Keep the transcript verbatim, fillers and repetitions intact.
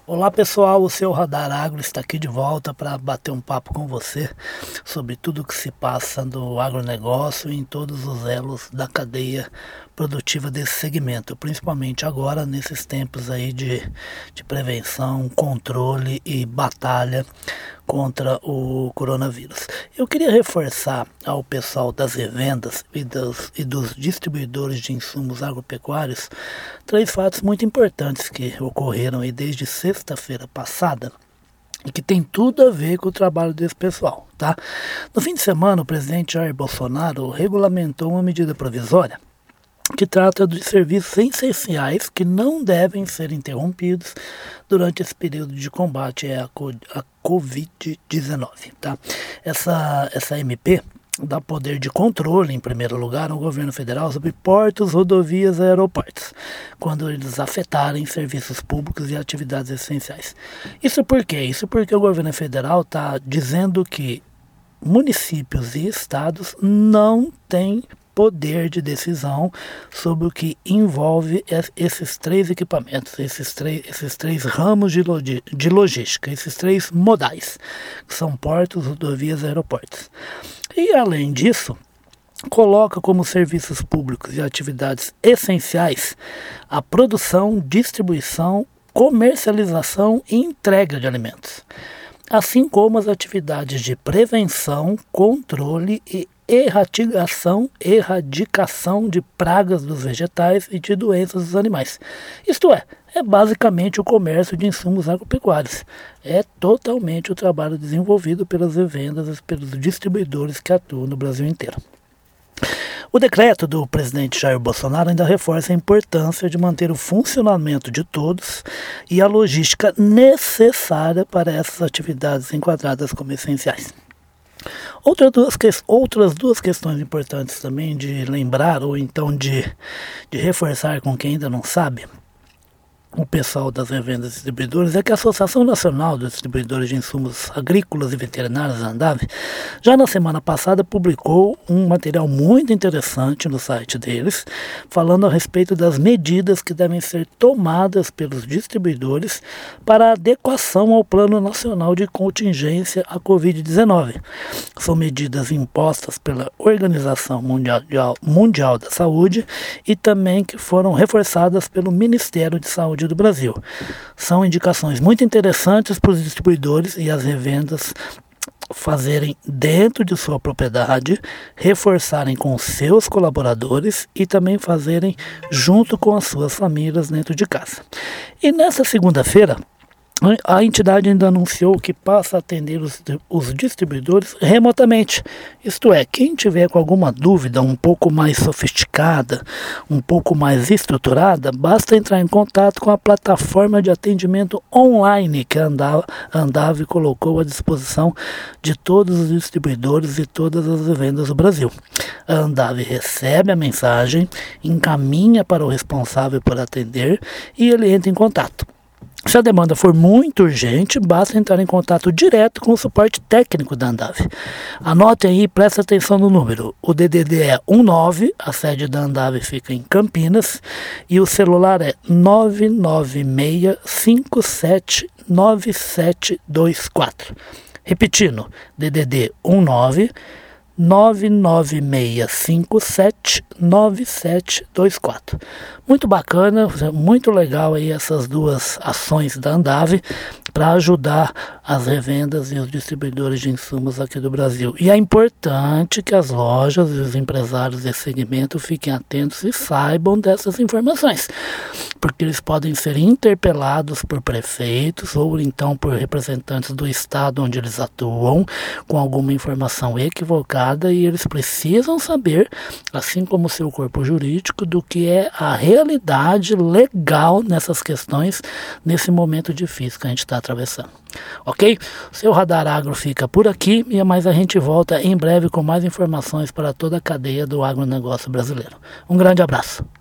Olá pessoal, o seu Radar Agro está aqui de volta para bater um papo com você sobre tudo o que se passa no agronegócio e em todos os elos da cadeia produtiva desse segmento, principalmente agora nesses tempos aí de, de prevenção, controle e batalha contra o coronavírus. Eu queria reforçar ao pessoal das revendas e dos, e dos distribuidores de insumos agropecuários três fatos muito importantes que ocorreram aí desde sexta-feira passada e que tem tudo a ver com o trabalho desse pessoal, tá? No fim de semana, o presidente Jair Bolsonaro regulamentou uma medida provisória que trata de serviços essenciais que não devem ser interrompidos durante esse período de combate à covid dezenove. Tá? Essa, essa M P dá poder de controle, em primeiro lugar, ao governo federal sobre portos, rodovias e aeroportos, quando eles afetarem serviços públicos e atividades essenciais. Isso por quê? Isso porque o governo federal está dizendo que municípios e estados não têm poder de decisão sobre o que envolve esses três equipamentos, esses três, esses três ramos de, log, de logística, esses três modais, que são portos, rodovias e aeroportos. E além disso, coloca como serviços públicos e atividades essenciais a produção, distribuição, comercialização e entrega de alimentos, assim como as atividades de prevenção, controle e erradicação, erradicação de pragas dos vegetais e de doenças dos animais. Isto é, é basicamente o comércio de insumos agropecuários. É totalmente o trabalho desenvolvido pelas revendas e pelos distribuidores que atuam no Brasil inteiro. O decreto do presidente Jair Bolsonaro ainda reforça a importância de manter o funcionamento de todos e a logística necessária para essas atividades enquadradas como essenciais. Outra duas que, outras duas questões importantes também de lembrar ou então de, de reforçar com quem ainda não sabe, o pessoal das revendas e distribuidores, é que a Associação Nacional dos Distribuidores de Insumos Agrícolas e Veterinários, a ANDAV, já na semana passada publicou um material muito interessante no site deles, falando a respeito das medidas que devem ser tomadas pelos distribuidores para a adequação ao Plano Nacional de Contingência à covid dezenove. São medidas impostas pela Organização Mundial, Mundial da Saúde e também que foram reforçadas pelo Ministério de Saúde do Brasil. São indicações muito interessantes para os distribuidores e as revendas fazerem dentro de sua propriedade, reforçarem com seus colaboradores e também fazerem junto com as suas famílias dentro de casa. E nessa segunda-feira, a entidade ainda anunciou que passa a atender os, os distribuidores remotamente. Isto é, quem tiver com alguma dúvida um pouco mais sofisticada, um pouco mais estruturada, basta entrar em contato com a plataforma de atendimento online que a Andav, Andav colocou à disposição de todos os distribuidores e todas as vendas do Brasil. A Andav recebe a mensagem, encaminha para o responsável por atender e ele entra em contato. Se a demanda for muito urgente, basta entrar em contato direto com o suporte técnico da Andav. Anotem aí e prestem atenção no número. O D D D é um nove, a sede da Andav fica em Campinas, e o celular é nove nove seis cinco sete nove sete dois quatro. Repetindo, D D D um nove nove nove seis cinco sete nove sete dois quatro. Muito bacana, muito legal aí essas duas ações da Andav para ajudar as revendas e os distribuidores de insumos aqui do Brasil. E é importante que as lojas e os empresários desse segmento fiquem atentos e saibam dessas informações, porque eles podem ser interpelados por prefeitos ou então por representantes do estado onde eles atuam com alguma informação equivocada, e eles precisam saber, assim como o seu corpo jurídico, do que é a realidade legal nessas questões nesse momento difícil que a gente está atravessando. Ok? O seu Radar Agro fica por aqui, mas a gente volta em breve com mais informações para toda a cadeia do agronegócio brasileiro. Um grande abraço.